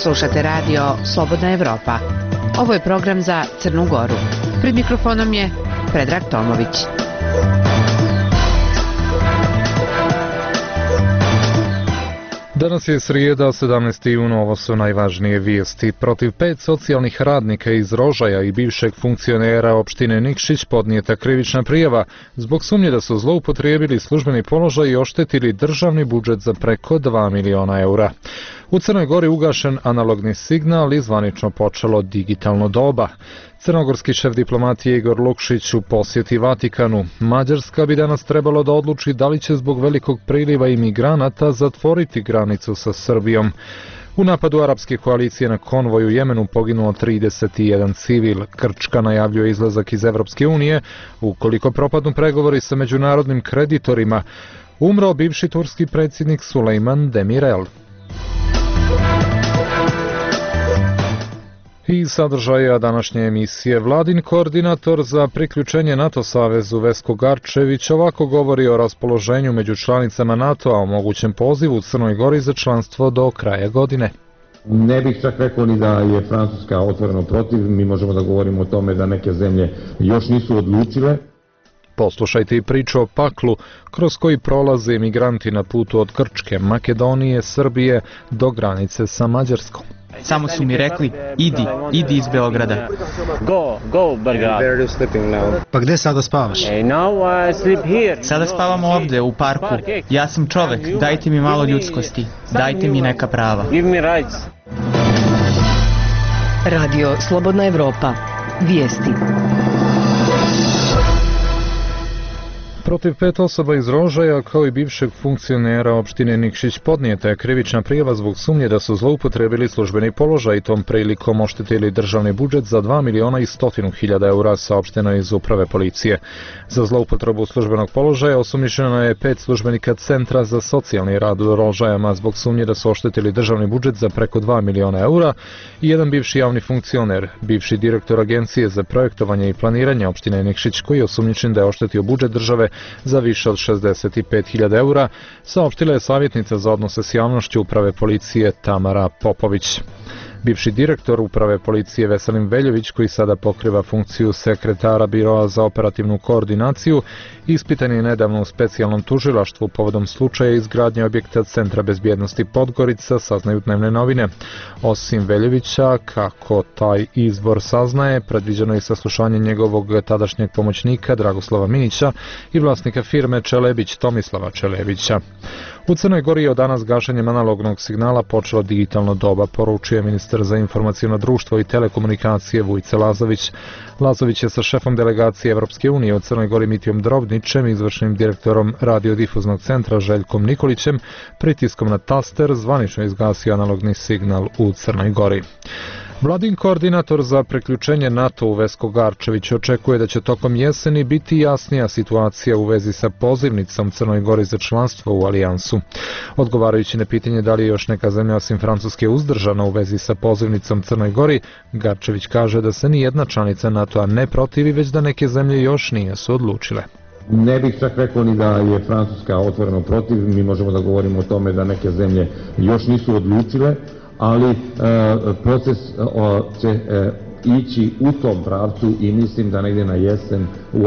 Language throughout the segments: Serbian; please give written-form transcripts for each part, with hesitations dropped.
Slušate radio Slobodna Evropa. Ovo je program za Crnu Goru. Pred mikrofonom je Predrag Tomović. Danas je srijeda, 17. jun, ovo su najvažnije vijesti. Protiv 5 socijalnih radnika iz Rožaja i bivšeg funkcionera opštine Nikšić podnijeta krivična prijava zbog sumnje da su zloupotrijebili službeni položaj i oštetili državni budžet za preko 2 miliona eura. U Crnoj Gori ugašen analogni signal i zvanično počelo digitalno doba. Crnogorski šef diplomatije Igor Lukšić u posjeti Vatikanu. Mađarska bi danas trebalo da odluči da li će zbog velikog priliva imigranata zatvoriti granicu sa Srbijom. U napadu arapske koalicije na konvoj u Jemenu poginulo 31 civil. Grčka najavljuje izlazak iz Evropske unije ukoliko propadnu pregovori sa međunarodnim kreditorima. Umro bivši turski predsjednik Sulejman Demirel. I sadržaja današnje emisije. Vladin koordinator za priključenje NATO savezu Vesko Garčević ovako govori o raspoloženju među članicama NATO-a o mogućem pozivu u Crnoj Gori za članstvo do kraja godine. Ne bih čak rekao ni da je Francuska otvoreno protiv, mi možemo da govorimo o tome da neke zemlje još nisu odlučile. Poslušajte i priču o paklu kroz koji prolaze imigranti na putu od Grčke, Makedonije, Srbije do granice sa Mađarskom. Samo su mi rekli, idi iz Beograda. Go, Belgrad. Pa gde sada spavaš? Sada spavamo ovde, u parku. Ja sam čovek, dajte mi malo ljudskosti. Dajte mi neka prava. Radio Slobodna Evropa. Vijesti. Protiv 5 osoba iz Rožaja, kao i bivšeg funkcionera opštine Nikšić, podnijeta je krivična prijava zbog sumnje da su zloupotrijebili službeni položaj i tom prilikom oštetili državni budžet za 2 miliona i 100.000 eura, saopšteno iz uprave policije. Za zloupotrebu službenog položaja osumnjičeno je 5 službenika Centra za socijalni rad u Rožajama zbog sumnje da su oštetili državni budžet za preko 2 miliona eura i jedan bivši javni funkcioner, bivši direktor Agencije za projektovanje i planiranje opštine Nikšić, koji je osumnjičen da je oštetio budžet države za više od 65.000 eura, saopštila je savjetnica za odnose s javnošću uprave policije Tamara Popović. Bivši direktor uprave policije Veselin Veljović, koji sada pokriva funkciju sekretara Biroa za operativnu koordinaciju, ispitan je nedavno u specijalnom tužilaštvu povodom slučaja izgradnje objekta Centra bezbjednosti Podgorica, saznaju dnevne novine. Osim Veljovića, kako taj izvor saznaje, predviđeno je saslušanje njegovog tadašnjeg pomoćnika Dragoslava Minića i vlasnika firme Čelebić Tomislava Čelebića. U Crnoj Gori je od danas gašenjem analognog signala počelo digitalno doba, poručuje ministar za informaciono društvo i telekomunikacije Vujce Lazović. Lazović je sa šefom delegacije Evropske unije u Crnoj Gori Mitijom Drobnićem i izvršnim direktorom radiodifuznog centra Željkom Nikolićem pritiskom na taster zvanično izgasio analogni signal u Crnoj Gori. Vladin koordinator za priključenje NATO u Vesko Garčević očekuje da će tokom jeseni biti jasnija situacija u vezi sa pozivnicom Crnoj Gori za članstvo u alijansu. Odgovarajući na pitanje da li je još neka zemlja osim Francuske uzdržana u vezi sa pozivnicom Crnoj Gori, Garčević kaže da se ni jedna članica NATO-a ne protivi, već da neke zemlje još nisu odlučile. Ne bih čak rekao ni da je Francuska otvoreno protiv, mi možemo da govorimo o tome da neke zemlje još nisu odlučile, ali proces će ići u tom pravcu i mislim da negdje na jesen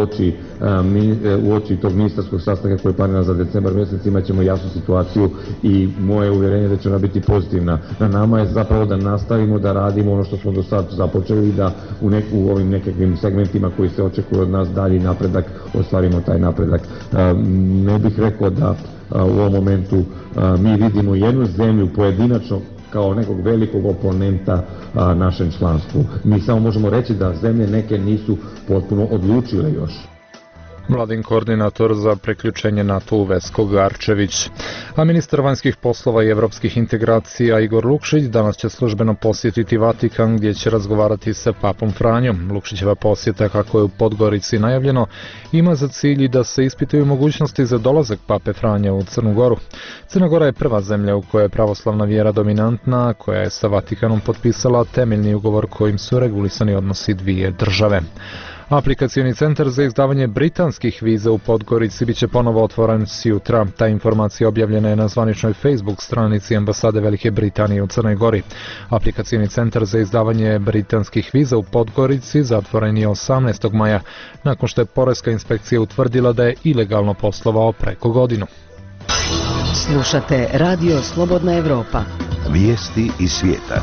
uoči tog ministarskog sastanka koji je planiran za decembar mjesec imat ćemo jasnu situaciju i moje uvjerenje da će ona biti pozitivna. Na nama je zapravo da nastavimo da radimo ono što smo do sad započeli i da u ovim nekakvim segmentima koji se očekuju od nas dalji napredak, ostvarimo taj napredak. Ne bih rekao da u ovom momentu mi vidimo jednu zemlju pojedinačno kao nekog velikog oponenta našem članstvu. Mi samo možemo reći da zemlje neke nisu potpuno odlučile još. Vladin koordinator za priključenje NATO u Vesko Garčević. A ministar vanjskih poslova i evropskih integracija Igor Lukšić danas će službeno posjetiti Vatikan gdje će razgovarati sa papom Franjom. Lukšićeva posjeta, kako je u Podgorici najavljeno, ima za cilj da se ispitaju mogućnosti za dolazak pape Franje u Crnu Goru. Crna Gora je prva zemlja u kojoj je pravoslavna vjera dominantna, koja je sa Vatikanom potpisala temeljni ugovor kojim su regulisani odnosi dvije države. Aplikacioni centar za izdavanje britanskih viza u Podgorici biće ponovo otvoren sjutra. Ta informacija objavljena je na zvaničnoj Facebook stranici Ambasade Velike Britanije u Crnoj Gori. Aplikacioni centar za izdavanje britanskih viza u Podgorici zatvoren je 18. maja, nakon što je poreska inspekcija utvrdila da je ilegalno poslovao preko godinu. Slušate Radio Slobodna Evropa. Vijesti iz svijeta.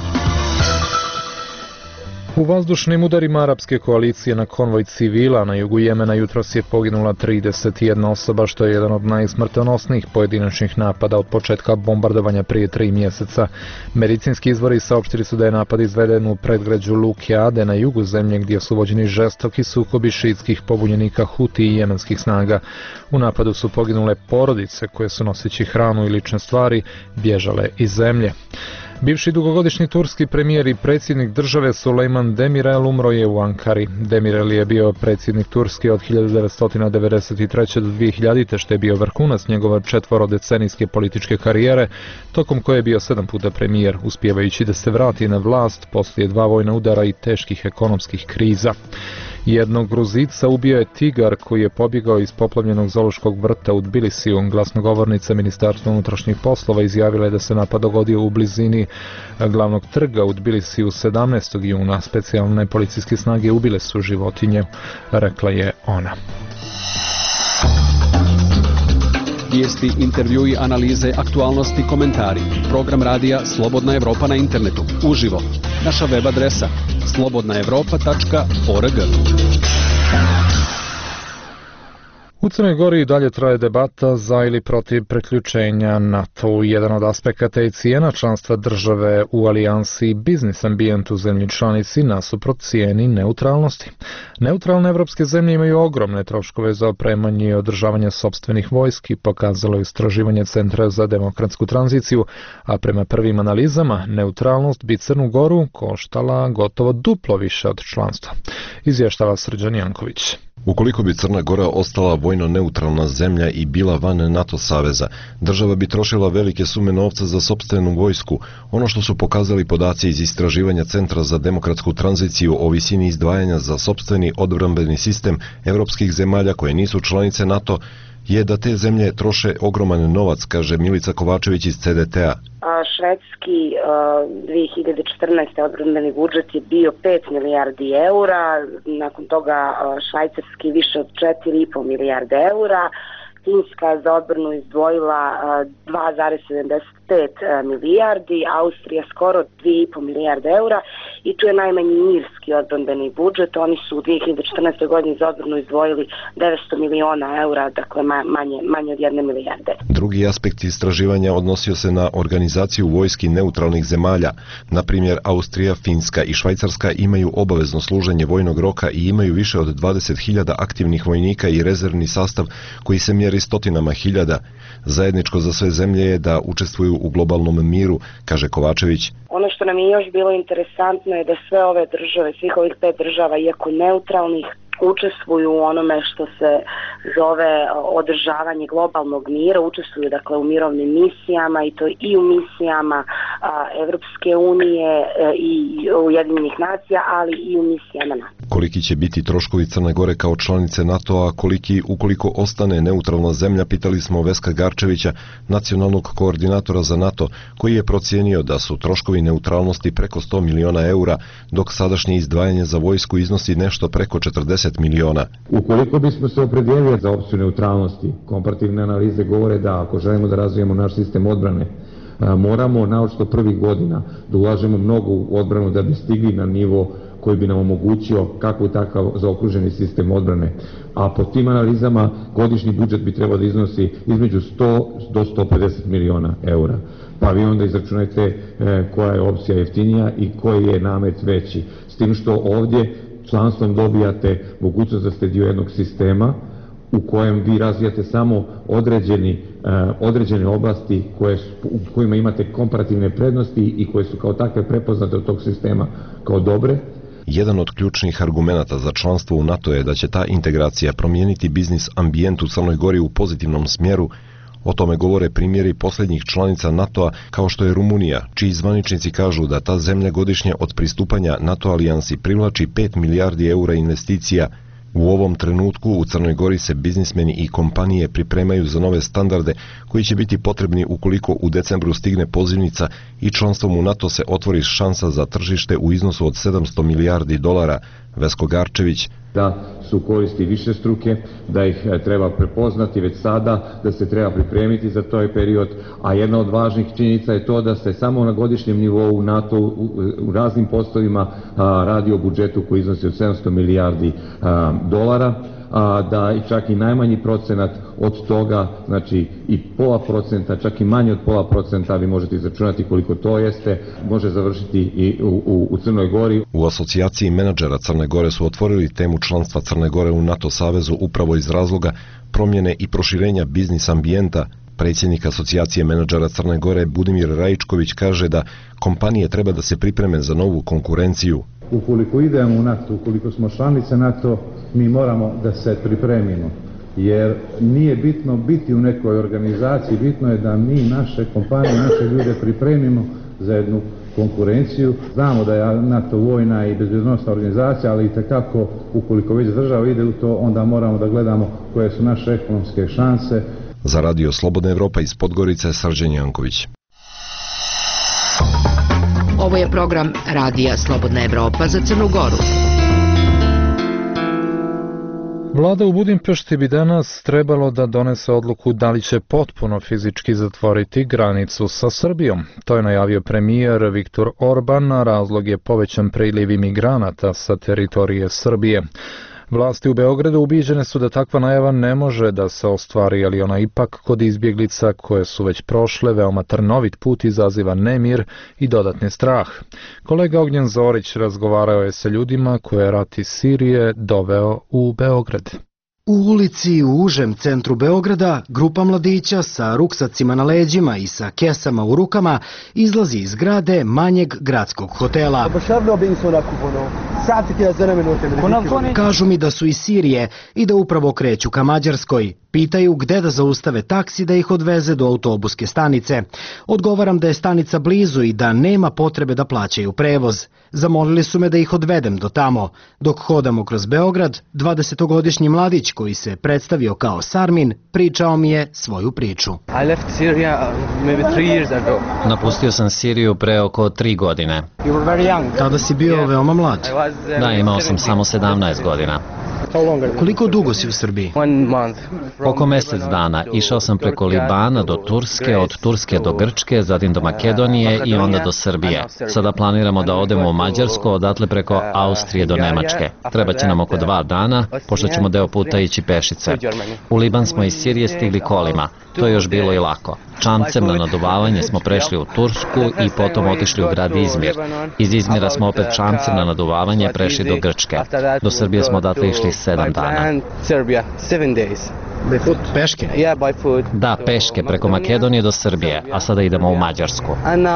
U vazdušnim udarima arapske koalicije na konvoj civila na jugu Jemena jutros je poginula 31 osoba, što je jedan od najsmrtonosnijih pojedinačnih napada od početka bombardovanja prije 3 mjeseca. Medicinski izvori saopštili su da je napad izveden u predgrađu Luke Ade na jugu zemlje, gdje su vođeni žestoki sukobi šiitskih pobunjenika Huti i jemenskih snaga. U napadu su poginule porodice koje su noseći hranu i lične stvari bježale iz zemlje. Bivši dugogodišnji turski premijer i predsjednik države Sulejman Demirel umro je u Ankari. Demirel je bio predsjednik Turske od 1993. do 2000. što je bio vrhunac njegove 4-decenijske političke karijere, tokom koje je bio 7 puta premijer, uspijevajući da se vrati na vlast poslije 2 vojna udara i teških ekonomskih kriza. Jednog Gruzica ubio je tigar koji je pobjegao iz poplavljenog zoološkog vrta u Tbilisiju. Glasnogovornica Ministarstva unutrašnjih poslova izjavila je da se napad dogodio u blizini glavnog trga u Tbilisiju 17. juna. Specijalne policijske snage ubile su životinje, rekla je ona. Vijesti, intervjui, analize, aktualnosti, komentari. Program radija Slobodna Evropa na internetu. Uživo. Naša web adresa slobodnaevropa.org. U Crnoj Gori dalje traje debata za ili protiv priključenja NATO. Jedan od aspekata je cijena članstva države u alijansi i biznis ambijent u zemlji članici nasuprot cijeni neutralnosti. Neutralne evropske zemlje imaju ogromne troškove za opremanje i održavanje sopstvenih vojski, pokazalo je istraživanje Centra za demokratsku tranziciju, a prema prvim analizama neutralnost bi Crnu Goru koštala gotovo duplo više od članstva. Izvještava Srđan Janković. Ukoliko bi Crna Gora ostala vojno neutralna zemlja i bila van NATO saveza, država bi trošila velike sume novca za sopstvenu vojsku. Ono što su pokazali podaci iz istraživanja Centra za demokratsku tranziciju o visini izdvajanja za sopstveni odbrambeni sistem evropskih zemalja koje nisu članice NATO je da te zemlje troše ogroman novac, kaže Milica Kovačević iz CDT-a. Švedski 2014. odbrambeni budžet je bio 5 milijardi eura, nakon toga švajcarski više od 4,5 milijarde eura, Finska za odbranu izdvojila 2,75 milijardi, Austrija skoro 2,5 milijarde eura i tu je najmanji irski odbrambeni budžet. Oni su u 2014. godini za odbranu izdvojili 900 miliona eura, dakle manje od 1 milijarde. Drugi aspekt istraživanja odnosio se na organizaciju vojski neutralnih zemalja. Na primjer, Austrija, Finska i Švajcarska imaju obavezno služenje vojnog roka i imaju više od 20.000 aktivnih vojnika i rezervni sastav koji se mjeri stotinama hiljada. Zajedničko za sve zemlje je da učestvuju u globalnom miru, kaže Kovačević. Ono što nam je još bilo interesantno je da sve ove države, svih ovih 5 država, iako neutralnih, učestvuju u onome što se zove održavanje globalnog mira, učestvuju dakle u mirovnim misijama i to i u misijama Evropske unije i Ujedinjenih nacija, ali i u misijama NATO. Koliki će biti troškovi Crne Gore kao članice NATO-a, koliki ukoliko ostane neutralna zemlja, pitali smo Veska Garčevića, nacionalnog koordinatora za NATO, koji je procijenio da su troškovi neutralnosti preko 100 miliona eura, dok sadašnje izdvajanje za vojsku iznosi nešto preko 40 miliona. Ukoliko bismo se opredijelili za opciju neutralnosti, komparativne analize govore da ako želimo da razvijemo naš sistem odbrane, moramo naočito prvih godina da ulažemo mnogo u odbranu da bi stigli na nivo koji bi nam omogućio kako takav zaokruženi sistem odbrane. A po tim analizama godišnji budžet bi trebao da iznosi između 100 do 150 miliona eura. Pa vi onda izračunajte koja je opcija jeftinija i koji je namet veći. S tim što ovdje članstvom dobijate mogućnost da ste dio jednog sistema u kojem vi razvijate samo određene oblasti u kojima imate komparativne prednosti i koje su kao takve prepoznate od tog sistema kao dobre. Jedan od ključnih argumenata za članstvo u NATO je da će ta integracija promijeniti biznis ambijent u Crnoj Gori u pozitivnom smjeru. O tome govore primjeri posljednjih članica NATO-a kao što je Rumunija, čiji zvaničnici kažu da ta zemlja godišnje od pristupanja NATO alijansi privlači 5 milijardi eura investicija. U ovom trenutku u Crnoj Gori se biznismeni i kompanije pripremaju za nove standarde koji će biti potrebni ukoliko u decembru stigne pozivnica i članstvom u NATO se otvori šansa za tržište u iznosu od 700 milijardi dolara. Vesko Garčević. Da su koristi više struke, da ih treba prepoznati već sada, da se treba pripremiti za taj period, a jedna od važnih činjenica je to da se samo na godišnjem nivou NATO u raznim poslovima radi o budžetu koji iznosi od 700 milijardi dolara, da i čak i najmanji procenat od toga, znači i 0,5%, čak i manje od 0,5%, vi možete izračunati koliko to jeste, može završiti i u Crnoj Gori. U asocijaciji menadžera Crne Gore su otvorili temu članstva Crne Gore u NATO savezu upravo iz razloga promjene i proširenja biznis ambijenta. Predsjednik asocijacije menadžera Crne Gore Budimir Rajičković kaže da kompanije treba da se pripreme za novu konkurenciju. Ukoliko idemo u NATO, ukoliko smo članice NATO, mi moramo da se pripremimo, jer nije bitno biti u nekoj organizaciji, bitno je da mi naše kompanije, naše ljude pripremimo za jednu konkurenciju. Znamo da je NATO vojna i bezbednosna organizacija, ali itekako ukoliko već država ide u to, onda moramo da gledamo koje su naše ekonomske šanse. Za Radio Slobodna Evropa iz Podgorice, Srđan Janković. Ovo je program Radija Slobodna Evropa za Crnu Goru. Vlada u Budimpešti bi danas trebalo da donese odluku da li će potpuno fizički zatvoriti granicu sa Srbijom. To je najavio premijer Viktor Orban, a razlog je povećan priliv imigranata sa teritorije Srbije. Vlasti u Beogradu ubiđene su da takva najava ne može da se ostvari, ali ona ipak kod izbjeglica koje su već prošle veoma trnovit put izaziva nemir i dodatni strah. Kolega Ognjen Zorić razgovarao je sa ljudima koje je rat iz Sirije doveo u Beograd. U ulici u užem centru Beograda grupa mladića sa ruksacima na leđima i sa kesama u rukama izlazi iz zgrade manjeg gradskog hotela. Kažu mi da su iz Sirije i da upravo kreću ka Mađarskoj. Pitaju gde da zaustave taksi da ih odveze do autobuske stanice. Odgovaram da je stanica blizu i da nema potrebe da plaćaju prevoz. Zamolili su me da ih odvedem do tamo. Dok hodamo kroz Beograd, 20-godišnji mladić koji se predstavio kao Sarmin pričao mi je svoju priču. Napustio sam Siriju pre oko 3 godine. Tada si bio veoma mlad. Da, imao sam samo 17 godina. Koliko dugo si u Srbiji? Oko mjesec dana. Išao sam preko Libana do Turske, od Turske do Grčke, zatim do Makedonije i onda do Srbije. Sada planiramo da odemo u Mađarsku, odatle preko Austrije do Nemačke. Treba će nam oko 2 dana, pošto ćemo deo puta ići pešice. U Liban smo iz Sirije stigli kolima. To je još bilo i lako. Čamcem na naduvavanje smo prešli u Tursku i potom otišli u grad Izmir. Iz Izmira smo opet čamcem na naduvavanje prešli do Grčke. Do Srbije smo odatle išli 7 dana. Peške? Da, peške preko Makedonije do Srbije, a sada idemo u Mađarsku.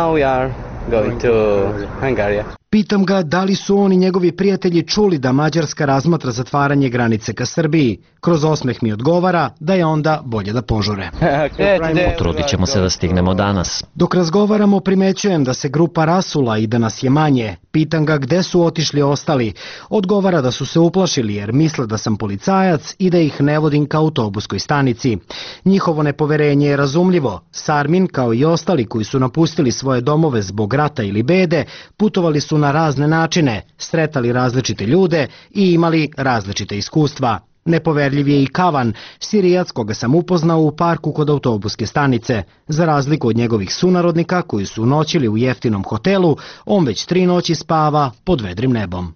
Pitam ga da li su on i njegovi prijatelji čuli da Mađarska razmatra zatvaranje granice ka Srbiji. Kroz osmeh mi odgovara da je onda bolje da požure. Potrudit ćemo se da stignemo danas. Dok razgovaramo primećujem da se grupa rasula i da nas je manje. Pitam ga gde su otišli ostali. Odgovara da su se uplašili jer misle da sam policajac i da ih ne vodim ka autobuskoj stanici. Njihovo nepoverenje je razumljivo. Sarmin kao i ostali koji su napustili svoje domove zbog rata ili bede putovali su na razne načine, sretali različite ljude i imali različite iskustva. Nepoverljiv je i Kavan, Sirijac koga sam upoznao u parku kod autobuske stanice. Za razliku od njegovih sunarodnika koji su noćili u jeftinom hotelu, on već 3 noći spava pod vedrim nebom.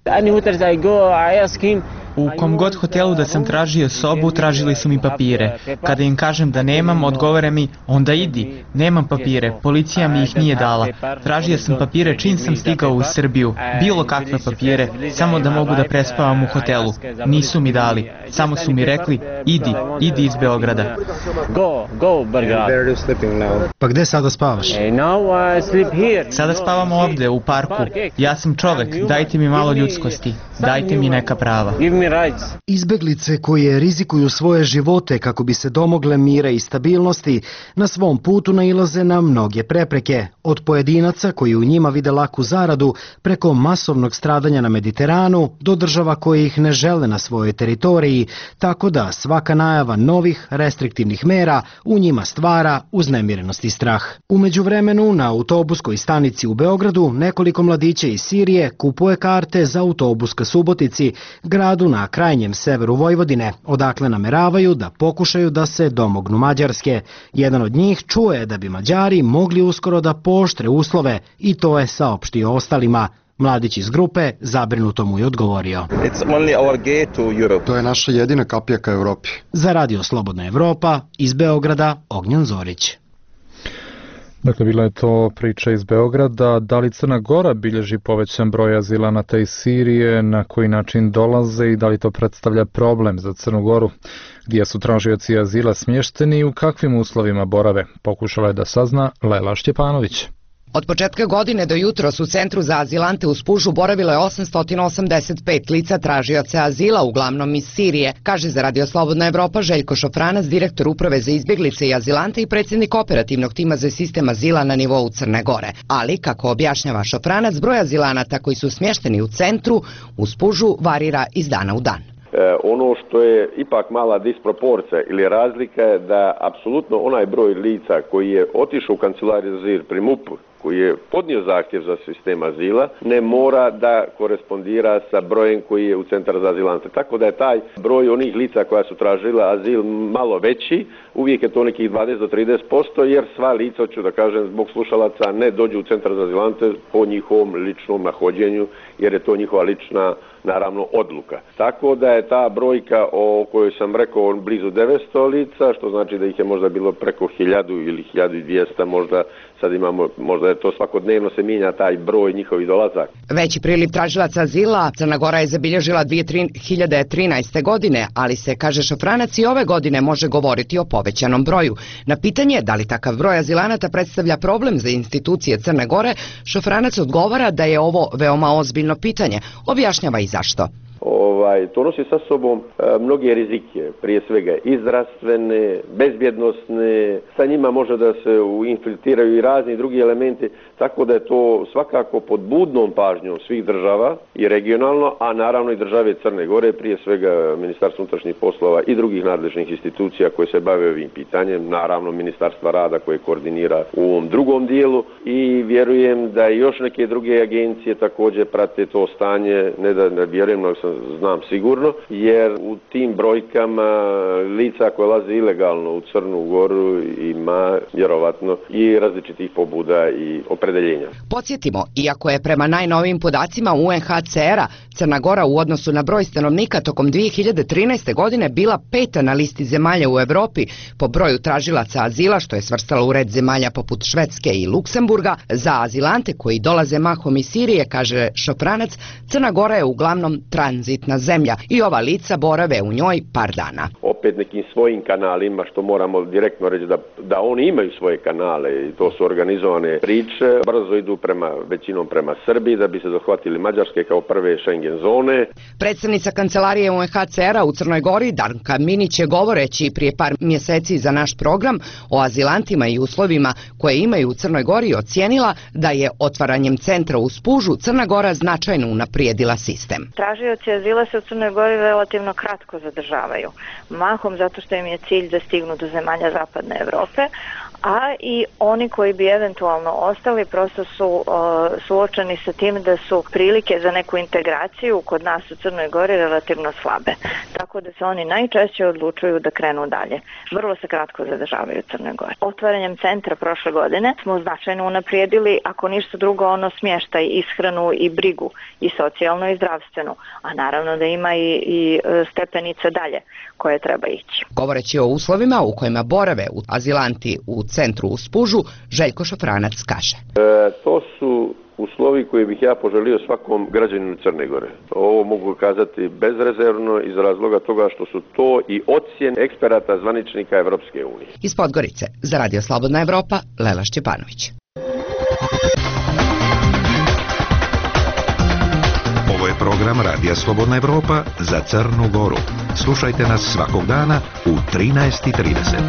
U kom god hotelu da sam tražio sobu, tražili su mi papire. Kada im kažem da nemam, odgovore mi, onda idi, nemam papire, policija mi ih nije dala. Tražio sam papire čim sam stigao u Srbiju, bilo kakve papire, samo da mogu da prespavam u hotelu. Nisu mi dali, samo su mi rekli, idi iz Beograda. Pa gde sada spavaš? Sada spavam ovde, u parku. Ja sam čovek, dajte mi malo ljudskosti, dajte mi neka prava. Izbeglice koje rizikuju svoje živote kako bi se domogle mira i stabilnosti, na svom putu nailaze na mnoge prepreke, od pojedinaca koji u njima vide laku zaradu, preko masovnog stradanja na Mediteranu do država koje ih ne žele na svojoj teritoriji, tako da svaka najava novih restriktivnih mera u njima stvara uznemirenost i strah. U međuvremenu na autobuskoj stanici u Beogradu nekoliko mladića iz Sirije kupuje karte za autobus ka Subotici, gradu na krajnjem severu Vojvodine, odakle nameravaju da pokušaju da se domognu Mađarske. Jedan od njih čuje da bi Mađari mogli uskoro da pooštre uslove i to je saopštio ostalima. Mladić iz grupe zabrinuto mu je odgovorio: To je naša jedina kapija ka Evropi. Za Radio Slobodna Evropa, iz Beograda, Ognjan Zorić. Dakle, bila je to priča iz Beograda. Da li Crna Gora bilježi povećan broj azilanata iz Sirije, na koji način dolaze i da li to predstavlja problem za Crnu Goru? Gdje su tražioci azila smješteni i u kakvim uslovima borave? Pokušala je da sazna Lela Šćepanović. Od početka godine do jutros u Centru za azilante u Spužu boravilo je 885 lica tražioca azila, uglavnom iz Sirije, kaže za Radio Slobodna Evropa Željko Šofranac, direktor Uprave za izbjeglice i azilante i predsjednik operativnog tima za sistem azila na nivou Crne Gore. Ali, kako objašnjava Šofranac, broj azilanata koji su smješteni u centru u Spužu varira iz dana u dan. Ono što je ipak mala disproporcija ili razlika je da apsolutno onaj broj lica koji je otišao u kancelariju za azil pri MUP-u, koji je podnio zahtjev za sistem azila, ne mora da korespondira sa brojem koji je u Centar za azilante. Tako da je taj broj onih lica koja su tražila azil malo veći, uvijek je to nekih 20 do 30%, jer sva lica, hoću da kažem, zbog slušalaca ne dođu u Centar za azilante po njihovom ličnom nahođenju, jer je to njihova lična, naravno, odluka. Tako da je ta brojka o kojoj sam rekao blizu 900 lica, što znači da ih je možda bilo preko 1000 ili 1200, možda sad imamo, možda je to svakodnevno se mijenja taj broj njihovih dolazaka. Veći priliv tražilaca azila Crna Gora je zabilježila 2013. godine, ali se, kaže Šofranac, i ove godine može govoriti o povećanom broju. Na pitanje da li takav broj azilanata predstavlja problem za institucije Crne Gore, Šofranac odgovara da je ovo veoma ozbiljno pitanje. Objašnjava i zašto. To nosi sa sobom mnoge rizike, prije svega i zdravstvene, bezbjednosne, sa njima može da se infiltriraju i razni drugi elementi, tako da je to svakako pod budnom pažnjom svih država i regionalno, a naravno i države Crne Gore, prije svega Ministarstva unutrašnjih poslova i drugih nadležnih institucija koje se bave ovim pitanjem, naravno Ministarstva rada koje koordinira u ovom drugom dijelu, i vjerujem da i još neke druge agencije također prate to stanje, ne da ne vjerujem, nego znam sigurno, jer u tim brojkama lica koje laze ilegalno u Crnu Goru ima vjerovatno i različitih pobuda i opredeljenja. Podsjetimo, iako je prema najnovijim podacima UNHCR-a Crna Gora u odnosu na broj stanovnika tokom 2013. godine bila 5. na listi zemalja u Evropi po broju tražilaca azila, što je svrstalo u red zemalja poput Švedske i Luksemburga, za azilante koji dolaze mahom iz Sirije, kaže Šofranac, Crna Gora je uglavnom tranzitna zemlja i ova lica borave u njoj par dana. Opet nekim svojim kanalima, što moramo direktno reći da oni imaju svoje kanale i to su organizovane priče, brzo idu većinom prema Srbiji da bi se dohvatili Mađarske kao prve Schengen zone. Predstavnica kancelarije UNHCR-a u Crnoj Gori, Danka Minić, je govoreći prije par mjeseci za naš program o azilantima i uslovima koje imaju u Crnoj Gori, ocijenila da je otvaranjem centra u Spužu Crna Gora značajno unaprijedila sistem. Tražioci azila se u Crnoj Gori relativno kratko zadržavaju, mahom zato što im je cilj da stignu do zemalja Zapadne Evrope, a i oni koji bi eventualno ostali prosto su suočeni sa tim da su prilike za neku integraciju kod nas u Crnoj Gori relativno slabe. Tako da se oni najčešće odlučuju da krenu dalje. Vrlo se kratko zadržavaju u Crnoj Gori. Otvaranjem centra prošle godine smo značajno unaprijedili, ako ništa drugo, ono smještaj, ishranu i brigu, i socijalnu i zdravstvenu, a naravno da ima i stepenice dalje koje treba ići. Govoreći o uslovima u kojima borave azilanti u centru u Spužu, Željko Šofranac kaže. To su uslovi koje bih ja poželio svakom građaninu Crne Gore. Ovo mogu kazati bezrezervno iz razloga toga što su to i ocjene eksperata zvaničnika Evropske unije. Iz Podgorice, za Radio Slobodna Evropa, Lela Šćepanović. Ovo je program Radija Slobodna Evropa za Crnu Goru. Slušajte nas svakog dana u 13:30.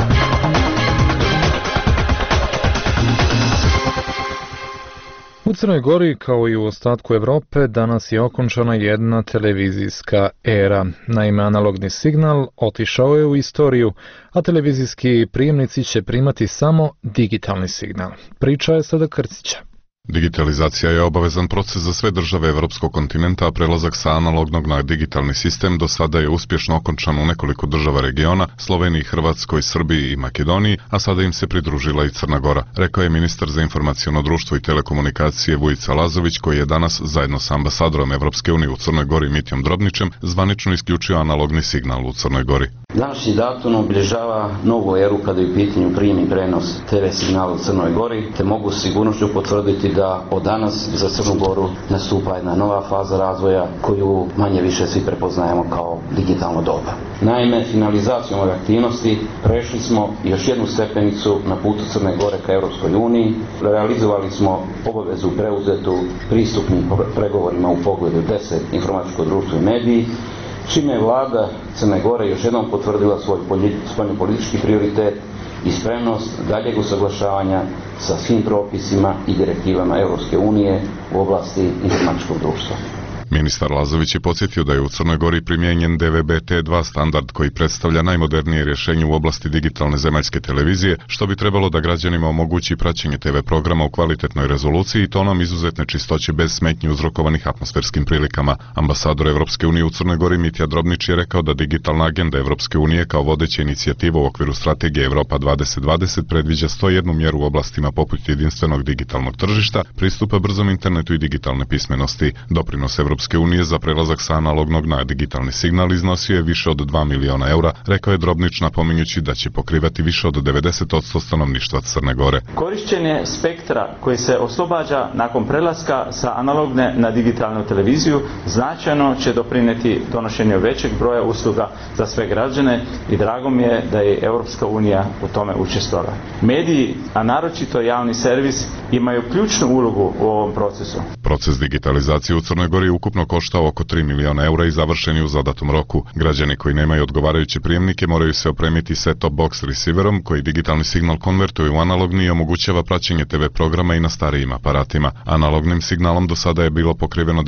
U Crnoj Gori, kao i u ostatku Evrope, danas je okončana jedna televizijska era. Naime, analogni signal otišao je u istoriju, a televizijski prijemnici će primati samo digitalni signal. Priča je Sada Krcića. Digitalizacija je obavezan proces za sve države evropskog kontinenta, a prelazak sa analognog na digitalni sistem do sada je uspješno okončan u nekoliko država regiona, Sloveniji, Hrvatskoj, Srbiji i Makedoniji, a sada im se pridružila i Crna Gora, rekao je ministar za informaciono društvo i telekomunikacije Vujica Lazović, koji je danas zajedno sa ambasadorom Evropske unije u Crnoj Gori Mitjom Drobnićem zvanično isključio analogni signal u Crnoj Gori. Današnji datum obilježava novu eru kada je u pitanju prijem i prenos TV signala u Crnoj Gori, te mogu s sigurnošću potvrditi da od danas za Crnu Goru nastupa jedna nova faza razvoja koju manje više svi prepoznajemo kao digitalno doba. Naime, finalizacijom ove aktivnosti prešli smo još jednu stepenicu na putu Crne Gore ka Europskoj uniji, realizovali smo obavezu preuzetu pristupnim pregovorima u pogledu 10 informatičko društvo i mediji, čime je vlada Crne Gore još jednom potvrdila svoj spoljnopolitički prioritet i spremnost daljeg usaglašavanja sa svim propisima i direktivama Europske unije u oblasti informatičkog društva. Ministar Lazović je podsjetio da je u Crnoj Gori primijenjen DVB-T2 standard koji predstavlja najmodernije rješenje u oblasti digitalne zemaljske televizije, što bi trebalo da građanima omogući praćenje TV programa u kvalitetnoj rezoluciji i tonom izuzetne čistoće bez smetnji uzrokovanih atmosferskim prilikama. Ambasador Evropske unije u Crnoj Gori Mitja Drobnić je rekao da digitalna agenda Evropske unije kao vodeća inicijativa u okviru strategije Evropa 2020 predviđa 101 mjeru u oblastima poput jedinstvenog digitalnog tržišta, pristupa brzom internetu i digitalne pismenosti. Doprinos Evropske unije za prelazak sa analognog na digitalni signal iznosio je više od 2 miliona eura, rekao je Drobnić napominjući da će pokrivati više od 90% stanovništva Crne Gore. Korišćenje spektra koji se oslobađa nakon prelaska sa analogne na digitalnu televiziju značajno će doprinijeti donošenju većeg broja usluga za sve građane i drago mi je da je Europska unija u tome učestvovala. Mediji, a naročito javni servis, imaju ključnu ulogu u ovom procesu. Proces digitalizacije u Crnoj Gori ukupno koštao oko 3 miliona eura i završen je u zadatom roku. Građani koji nemaju odgovarajuće prijemnike moraju se opremiti set-top box receiverom koji digitalni signal konvertuje u analogni i omogućava praćenje TV programa i na starijim aparatima. Analognim signalom do sada je bilo pokriveno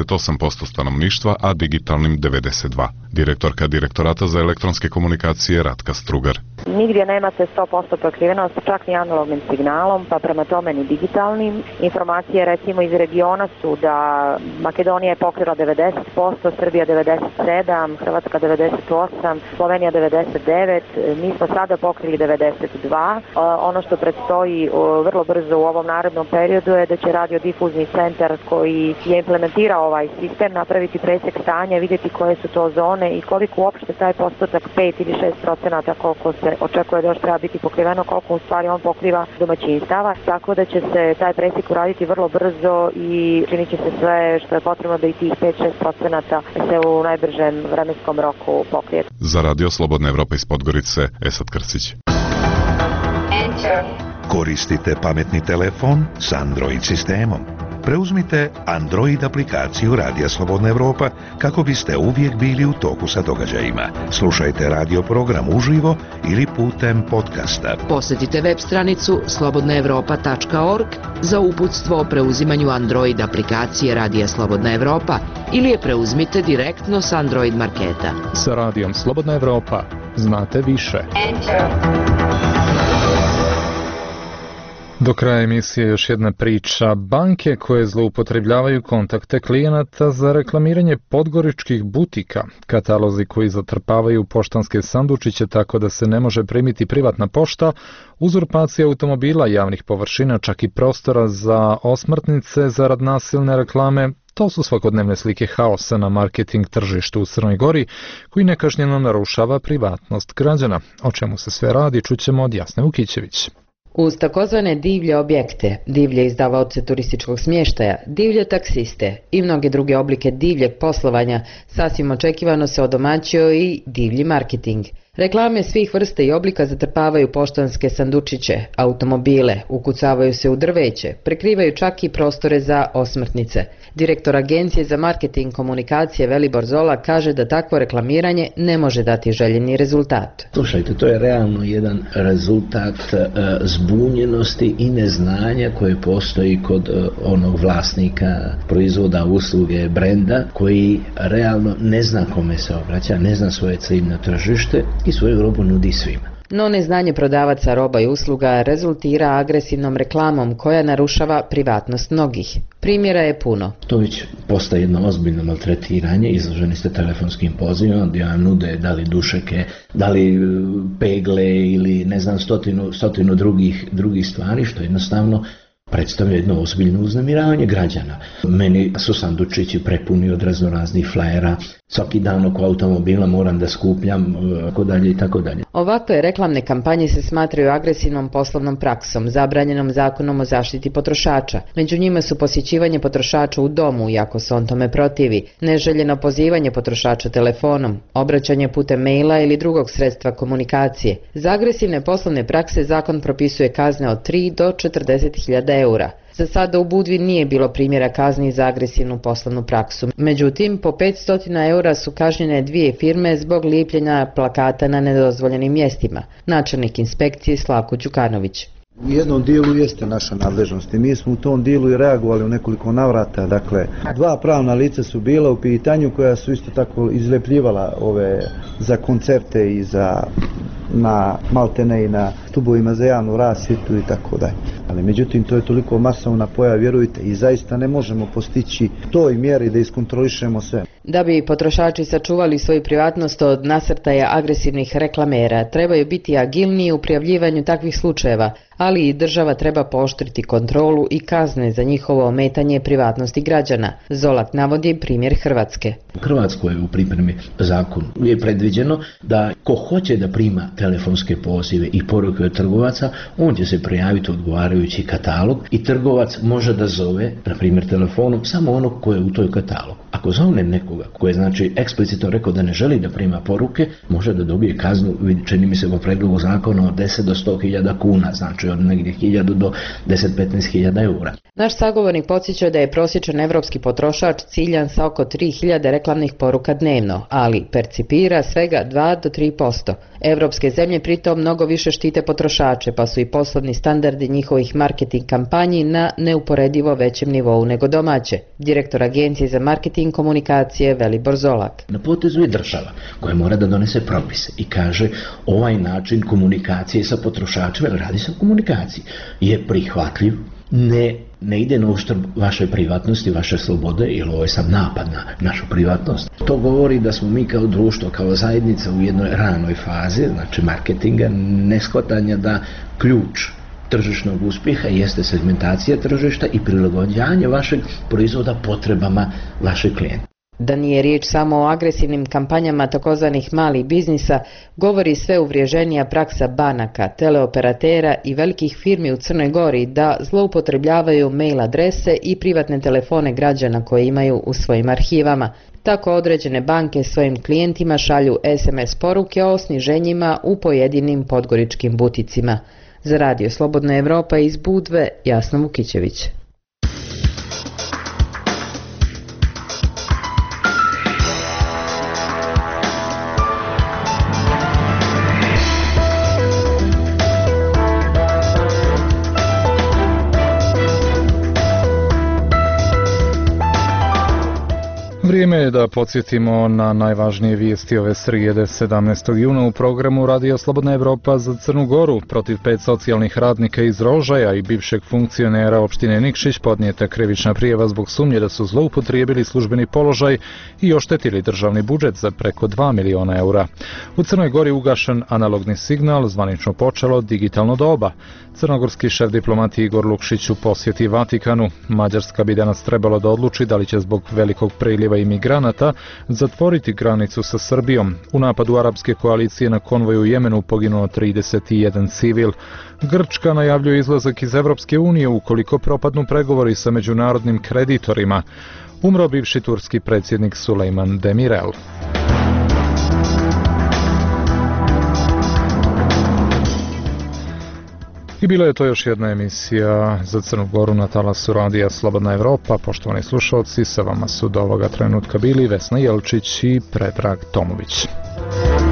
98% stanovništva, a digitalnim 92%. Direktorka Direktorata za elektronske komunikacije Ratka Strugar. Nigdje nemate 100% pokrivenost, čak ni analognim signalom, pa prema tome ni digitalnim. Informacije recimo iz regiona su da Makedonija je pokrila 90%, Srbija 97%, Hrvatska 98%, Slovenija 99%, mi smo sada pokrili 92%. Ono što predstoji vrlo brzo u ovom narednom periodu je da će radiodifuzni centar koji je implementirao ovaj sistem napraviti presjek stanja, vidjeti koje su to zone i koliko uopšte taj postotak 5 ili 6% koliko se očekuje da još treba biti pokriveno, koliko u stvari on pokriva domaćinstava, tako da će se taj presjek uraditi vrlo brzo i činit će se sve što je potrebno da i tih 5-6% se u najbržem vremenskom roku pokrije. Za Radio Slobodna Evropa iz Podgorice, Esad Krcić. Koristite pametni telefon s Android sistemom. Preuzmite Android aplikaciju Radija Slobodna Evropa kako biste uvijek bili u toku sa događajima. Slušajte radio program uživo ili putem podcasta. Posjetite web stranicu slobodnaevropa.org za uputstvo o preuzimanju Android aplikacije Radija Slobodna Evropa ili je preuzmite direktno s Android marketa. Sa Radijom Slobodna Evropa znate više. Do kraja emisije još jedna priča. Banke koje zloupotrebljavaju kontakte klijenata za reklamiranje podgoričkih butika, katalozi koji zatrpavaju poštanske sandučiće tako da se ne može primiti privatna pošta, uzurpacija automobila, javnih površina, čak i prostora za osmrtnice zarad nasilne reklame, to su svakodnevne slike haosa na marketing tržištu u Crnoj Gori, koji nekažnjeno narušava privatnost građana. O čemu se sve radi, čućemo od Jasne Vukićević. Uz takozvane divlje objekte, divlje izdavaoce turističkog smještaja, divlje taksiste i mnoge druge oblike divljeg poslovanja, sasvim očekivano se odomaćio i divlji marketing. Reklame svih vrsta i oblika zatrpavaju poštanske sandučiće, automobile, ukucavaju se u drveće, prekrivaju čak i prostore za osmrtnice. Direktor Agencije za marketing komunikacije Velibor Zola kaže da takvo reklamiranje ne može dati željeni rezultat. Slušajte, to je realno jedan rezultat zbunjenosti i neznanja koje postoji kod onog vlasnika proizvoda, usluge, brenda, koji realno ne zna kome se obraća, ne zna svoje ciljno tržište i svoju robu nudi svima. No neznanje prodavaca roba i usluga rezultira agresivnom reklamom koja narušava privatnost mnogih. Primjera je puno. To već postaje jedno ozbiljno maltretiranje, izloženi ste telefonskim pozivima gdje vam nude da li dušeke, da li pegle ili ne znam stotinu drugih stvari, što jednostavno predstavlja jedno ozbiljno uznemiravanje građana. Meni su sandučići prepuni od raznoraznih flajera, svaki dan oko automobila moram da skupljam, tako dalje i tako dalje. Ovakve reklamne kampanje se smatraju agresivnom poslovnom praksom, zabranjenom zakonom o zaštiti potrošača. Među njima su posjećivanje potrošača u domu, iako se on tome protivi, neželjeno pozivanje potrošača telefonom, obraćanje putem maila ili drugog sredstva komunikacije. Za agresivne poslovne prakse zakon propisuje kazne od 3 do 40.000 eura. Za sada u Budvi nije bilo primjera kazni za agresivnu poslovnu praksu. Međutim, po 500 eura su kažnjene 2 firme zbog lipljenja plakata na nedozvoljenim mjestima. Načelnik inspekcije Slavko Đukanović. U jednom dijelu jeste naša nadležnost i mi smo u tom dijelu i reagovali u nekoliko navrata. Dakle, 2 pravna lica su bila u pitanju koja su isto tako izlepljivala ove za koncerte i na maltene i na stubovima za javnu rasvjetu i tako dalje. Ali međutim to je toliko masovna pojava, vjerujte, i zaista ne možemo postići toj mjeri da iskontrolišemo sve. Da bi potrošači sačuvali svoju privatnost od nasrtaja agresivnih reklamera, trebaju biti agilniji u prijavljivanju takvih slučajeva, ali i država treba pooštriti kontrolu i kazne za njihovo ometanje privatnosti građana. Zolak navodi primjer Hrvatske. U Hrvatskoj u pripremi zakon je predviđeno da ko hoće da prima telefonske pozive i poruke od trgovaca, on će se prijaviti u odgovarajući katalog i trgovac može da zove, na primjer telefonom, samo onog koje je u toj katalogu. Ako zove nekoga koji je znači eksplicitno rekao da ne želi da prima poruke, može da dobije kaznu, čini mi se po predlogu zakona od 10 do 100.000 kuna, znači od negdje 1000 do 10-15.000 eura. Naš sagovornik podsjeća da je prosječan evropski potrošač ciljan sa oko 3000 reklamnih poruka dnevno, ali percipira svega 2 do 3%. Evropske zemlje pritom mnogo više štite potrošače, pa su i poslovni standardi njihovih marketing kampanji na neuporedivo većem nivou nego domaće. Direktor Agencije za marketing komunikacije Velibor Zolak. Na potezu je država koja mora da donese propise i kaže ovaj način komunikacije sa potrošačima, radi se o komunikaciji, je prihvatljiv, ne ide na uštrb vaše privatnosti, vaše slobode, jer ovo je sad napad na našu privatnost. To govori da smo mi kao društvo, kao zajednica u jednoj ranoj fazi, znači marketinga, neshvatanja da ključ tržišnog uspjeha jeste segmentacija tržišta i prilagođavanje vašeg proizvoda potrebama vašeg klijenta. Da nije riječ samo o agresivnim kampanjama takozvanih malih biznisa, govori sve uvriježenija praksa banaka, teleoperatera i velikih firmi u Crnoj Gori da zloupotrebljavaju mail adrese i privatne telefone građana koje imaju u svojim arhivama. Tako određene banke svojim klijentima šalju SMS poruke o sniženjima u pojedinim podgoričkim buticima. Za Radio Slobodna Evropa iz Budve, Jasna Vukićević. Vrijeme je da podsjetimo na najvažnije vijesti ove srijede 17. juna u programu Radio Slobodna Evropa za Crnu Goru. Protiv 5 socijalnih radnika iz Rožaja i bivšeg funkcionera opštine Nikšić podnijeta krivična prijava zbog sumnje da su zloupotrijebili službeni položaj i oštetili državni budžet za preko 2 miliona eura. U Crnoj Gori ugašen analogni signal, zvanično počelo digitalno doba. Crnogorski šef diplomatije Igor Lukšić u posjeti Vatikanu. Mađarska bi danas trebalo da odluči da li će zbog velikog priliva imigranata zatvoriti granicu sa Srbijom. U napadu arapske koalicije na konvoju u Jemenu poginuo 31 civil. Grčka najavljuje izlazak iz Evropske unije ukoliko propadnu pregovori sa međunarodnim kreditorima. Umro bivši turski predsjednik Sulejman Demirel. I bila je to još jedna emisija za Crnu Goru na talasu Radija Slobodna Evropa. Poštovani slušalci, sa vama su do ovoga trenutka bili Vesna Jelčić i Predrag Tomović.